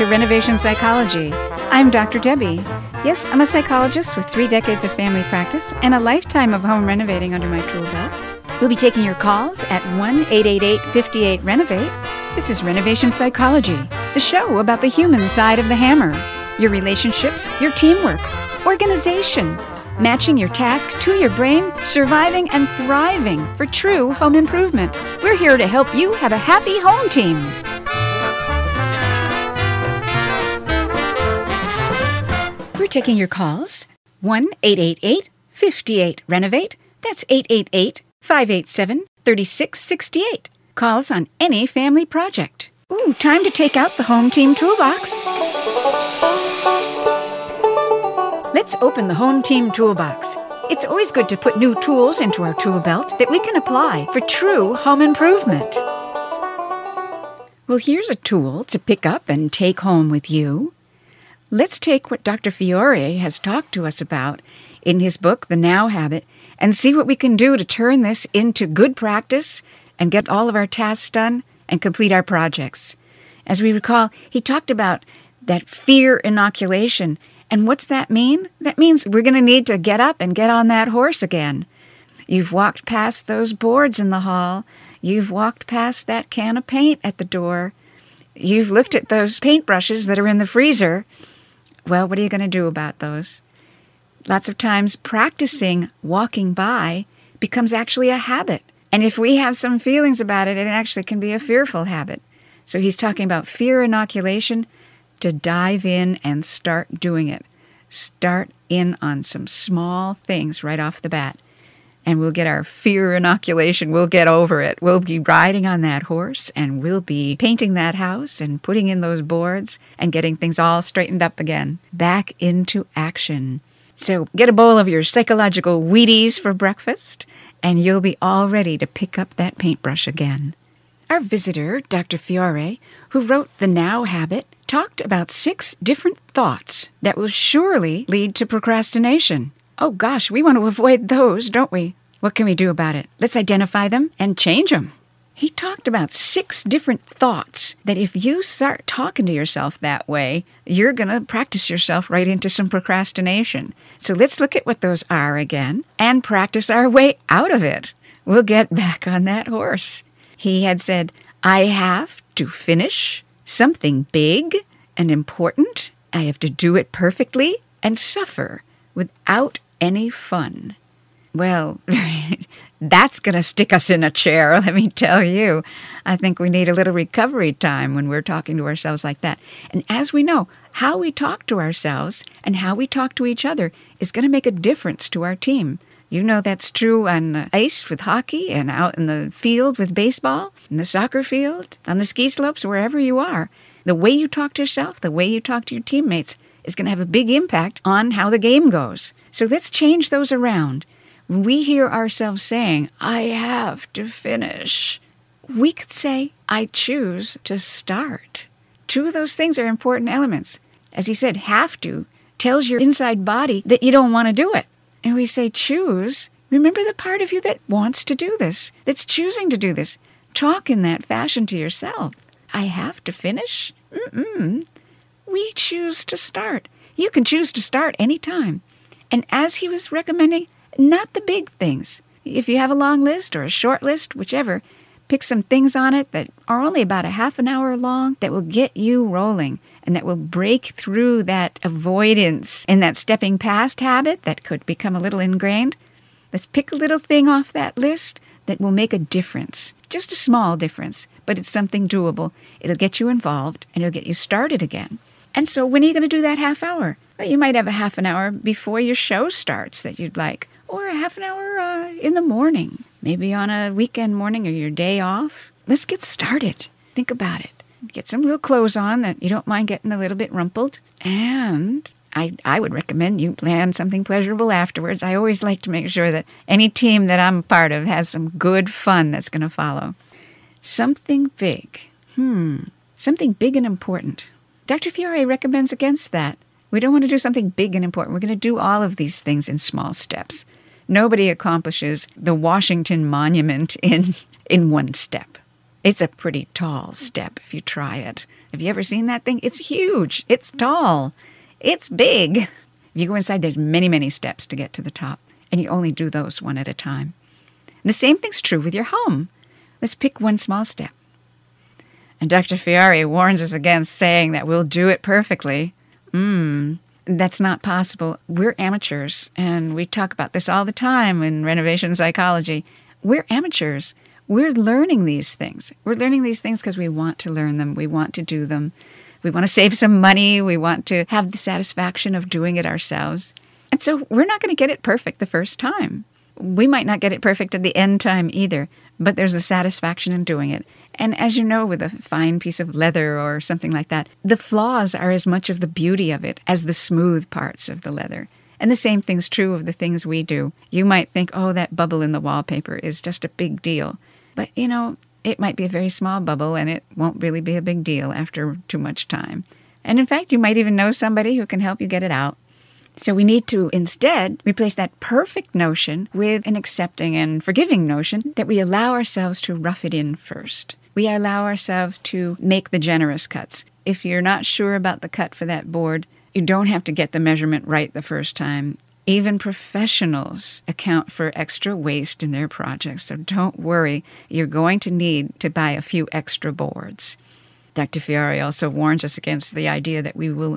to Renovation Psychology. I'm Dr. Debbie. Yes, I'm a psychologist with 3 decades of family practice and a lifetime of home renovating under my tool belt. We'll be taking your calls at 1-888-58-RENOVATE. This is Renovation Psychology, the show about the human side of the hammer. Your relationships, your teamwork, organization, matching your task to your brain, surviving and thriving for true home improvement. We're here to help you have a happy home team. We're taking your calls. 1-888-58-RENOVATE. That's 888-587-3668. Calls on any family project. Ooh, time to take out the home team toolbox. Let's open the home team toolbox. It's always good to put new tools into our tool belt that we can apply for true home improvement. Well, here's a tool to pick up and take home with you. Let's take what Dr. Fiore has talked to us about in his book, The Now Habit, and see what we can do to turn this into good practice and get all of our tasks done and complete our projects. As we recall, he talked about that fear inoculation. And what's that mean? That means we're going to need to get up and get on that horse again. You've walked past those boards in the hall. You've walked past that can of paint at the door. You've looked at those paintbrushes that are in the freezer. Well, what are you going to do about those? Lots of times practicing walking by becomes actually a habit. And if we have some feelings about it, it actually can be a fearful habit. So he's talking about fear inoculation, to dive in and start doing it. Start in on some small things right off the bat. And we'll get our fear inoculation. We'll get over it. We'll be riding on that horse, and we'll be painting that house and putting in those boards and getting things all straightened up again. Back into action. So get a bowl of your psychological Wheaties for breakfast, and you'll be all ready to pick up that paintbrush again. Our visitor, Dr. Fiore, who wrote The Now Habit, talked about 6 different thoughts that will surely lead to procrastination. Oh gosh, we want to avoid those, don't we? What can we do about it? Let's identify them and change them. He talked about 6 different thoughts that if you start talking to yourself that way, you're going to practice yourself right into some procrastination. So let's look at what those are again and practice our way out of it. We'll get back on that horse. He had said, I have to finish something big and important. I have to do it perfectly and suffer without any fun. Well, that's going to stick us in a chair, let me tell you. I think we need a little recovery time when we're talking to ourselves like that. And as we know, how we talk to ourselves and how we talk to each other is going to make a difference to our team. You know that's true on the ice with hockey and out in the field with baseball, in the soccer field, on the ski slopes, wherever you are. The way you talk to yourself, the way you talk to your teammates is going to have a big impact on how the game goes. So let's change those around. When we hear ourselves saying, I have to finish, we could say, I choose to start. 2 of those things are important elements. As he said, have to tells your inside body that you don't want to do it. And we say choose. Remember the part of you that wants to do this, that's choosing to do this. Talk in that fashion to yourself. I have to finish? We choose to start. You can choose to start anytime. And as he was recommending, not the big things. If you have a long list or a short list, whichever, pick some things on it that are only about a half an hour long that will get you rolling and that will break through that avoidance and that stepping past habit that could become a little ingrained. Let's pick a little thing off that list that will make a difference. Just a small difference, but it's something doable. It'll get you involved and it'll get you started again. And so when are you going to do that half hour? Well, you might have a half an hour before your show starts that you'd like, or a half an hour in the morning, maybe on a weekend morning or your day off. Let's get started. Think about it. Get some little clothes on that you don't mind getting a little bit rumpled. And I would recommend you plan something pleasurable afterwards. I always like to make sure that any team that I'm a part of has some good fun that's going to follow. Something big. Something big and important. Dr. Fiore recommends against that. We don't want to do something big and important. We're going to do all of these things in small steps. Nobody accomplishes the Washington Monument in one step. It's a pretty tall step if you try it. Have you ever seen that thing? It's huge. It's tall. It's big. If you go inside, there's many, many steps to get to the top, and you only do those one at a time. And the same thing's true with your home. Let's pick one small step. And Dr. Fiore warns us against saying that we'll do it perfectly. That's not possible. We're amateurs, and we talk about this all the time in renovation psychology. We're amateurs. We're learning these things. We're learning these things because we want to learn them. We want to do them. We want to save some money. We want to have the satisfaction of doing it ourselves. And so we're not going to get it perfect the first time. We might not get it perfect at the end time either, but there's a satisfaction in doing it. And as you know, with a fine piece of leather or something like that, the flaws are as much of the beauty of it as the smooth parts of the leather. And the same thing's true of the things we do. You might think, oh, that bubble in the wallpaper is just a big deal. But, it might be a very small bubble, and it won't really be a big deal after too much time. And in fact, you might even know somebody who can help you get it out. So we need to instead replace that perfect notion with an accepting and forgiving notion that we allow ourselves to rough it in first. We allow ourselves to make the generous cuts. If you're not sure about the cut for that board, you don't have to get the measurement right the first time. Even professionals account for extra waste in their projects, so don't worry. You're going to need to buy a few extra boards. Dr. Fiore also warns us against the idea that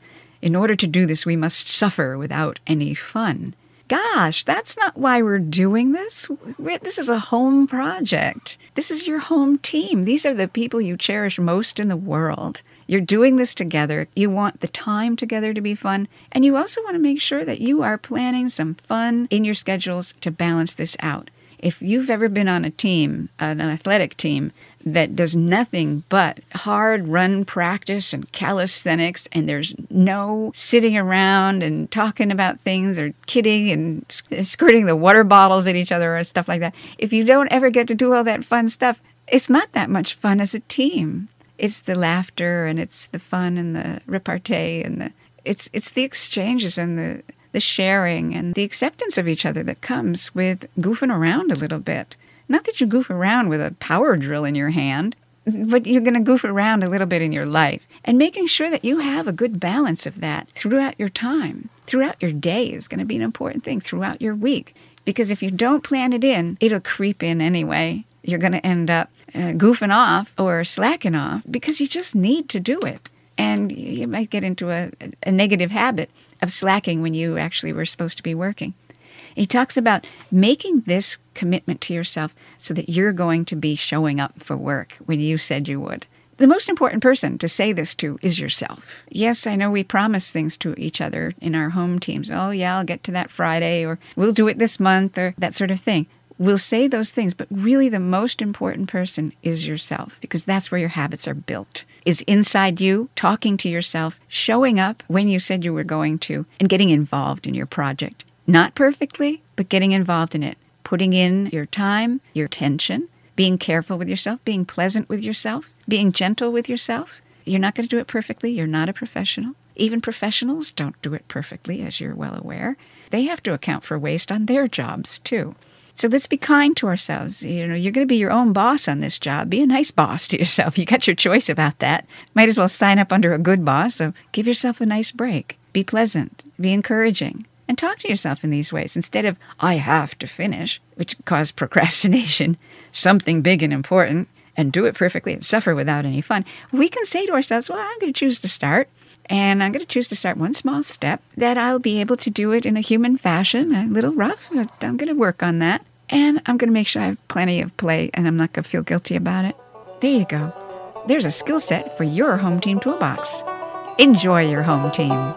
in order to do this, we must suffer without any fun. Gosh, that's not why we're doing this. This is a home project. This is your home team. These are the people you cherish most in the world. You're doing this together. You want the time together to be fun. And you also want to make sure that you are planning some fun in your schedules to balance this out. If you've ever been on a team, an athletic team, that does nothing but hard run practice and calisthenics, and there's no sitting around and talking about things or kidding and squirting the water bottles at each other or stuff like that. If you don't ever get to do all that fun stuff, it's not that much fun as a team. It's the laughter and it's the fun and the repartee and it's the exchanges and the sharing and the acceptance of each other that comes with goofing around a little bit. Not that you goof around with a power drill in your hand, but you're going to goof around a little bit in your life. And making sure that you have a good balance of that throughout your time, throughout your day is going to be an important thing, throughout your week. Because if you don't plan it in, it'll creep in anyway. You're going to end up goofing off or slacking off because you just need to do it. And you might get into a negative habit of slacking when you actually were supposed to be working. He talks about making this commitment to yourself so that you're going to be showing up for work when you said you would. The most important person to say this to is yourself. Yes, I know we promise things to each other in our home teams. Oh, yeah, I'll get to that Friday, or we'll do it this month, or that sort of thing. We'll say those things, but really the most important person is yourself, because that's where your habits are built, is inside you, talking to yourself, showing up when you said you were going to, and getting involved in your project. Not perfectly, but getting involved in it, putting in your time, your attention, being careful with yourself, being pleasant with yourself, being gentle with yourself. You're not going to do it perfectly. You're not a professional. Even professionals don't do it perfectly, as you're well aware. They have to account for waste on their jobs, too. So let's be kind to ourselves. You're going to be your own boss on this job. Be a nice boss to yourself. You got your choice about that. Might as well sign up under a good boss, so give yourself a nice break. Be pleasant. Be encouraging. And talk to yourself in these ways. Instead of, I have to finish, which causes procrastination, something big and important, and do it perfectly and suffer without any fun, we can say to ourselves, well, I'm going to choose to start. And I'm going to choose to start one small step that I'll be able to do it in a human fashion, a little rough, but I'm going to work on that. And I'm going to make sure I have plenty of play, and I'm not going to feel guilty about it. There you go. There's a skill set for your home team toolbox. Enjoy your home team.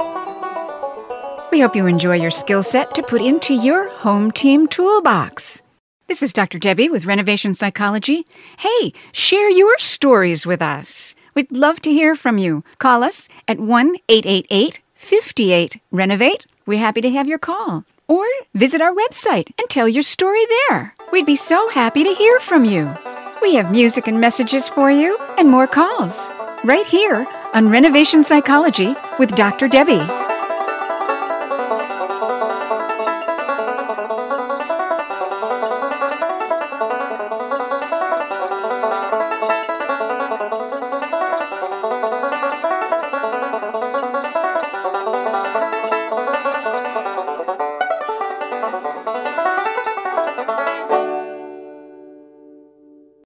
We hope you enjoy your skill set to put into your home team toolbox. This is Dr. Debbie with Renovation Psychology. Hey, share your stories with us. We'd love to hear from you. Call us at 1-888-58-RENOVATE. We're happy to have your call. Or visit our website and tell your story there. We'd be so happy to hear from you. We have music and messages for you and more calls right here on Renovation Psychology with Dr. Debbie.